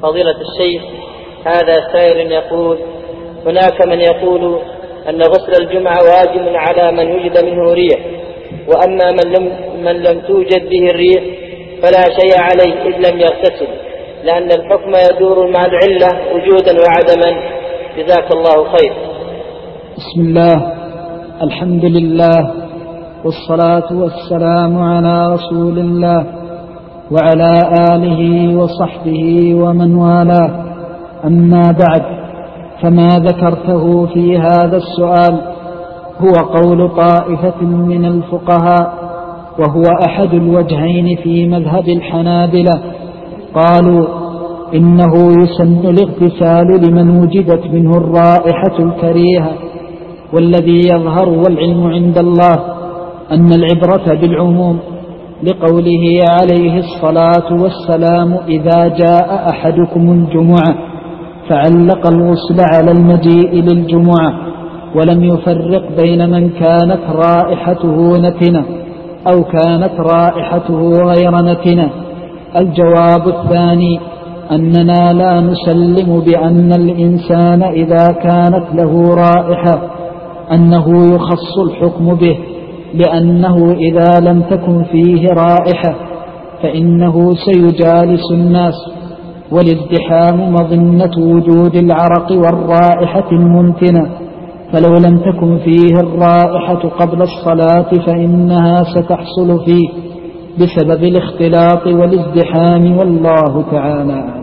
فضيلة الشيخ، هذا سائل يقول: هناك من يقول أن غسل الجمعة واجب على من وجد منه ريح، وأما من لم توجد به الريح فلا شيء عليه إذ لم يغتسل، لأن الحكم يدور مع العلة وجودا وعدما. جزاك الله خير. بسم الله، الحمد لله، والصلاة والسلام على رسول الله وعلى آله وصحبه ومن والاه. أما بعد، فما ذكرته في هذا السؤال هو قول طائفة من الفقهاء، وهو أحد الوجهين في مذهب الحنابلة. قالوا إنه يسن الاغتسال لمن وجدت منه الرائحة الكريهة، والذي يظهر والعلم عند الله أن العبرة بالعموم، لقوله عليه الصلاة والسلام: إذا جاء أحدكم الجمعة، فعلق الغسل على المجيء للجمعة، ولم يفرق بين من كانت رائحته نتنة أو كانت رائحته غير نتنة. الجواب الثاني أننا لا نسلم بأن الإنسان إذا كانت له رائحة أنه يخص الحكم به، لأنه إذا لم تكن فيه رائحة فإنه سيجالس الناس، والازدحام مظنة وجود العرق والرائحة المنتنة، فلو لم تكن فيه الرائحة قبل الصلاة فإنها ستحصل فيه بسبب الاختلاط والازدحام، والله تعالى.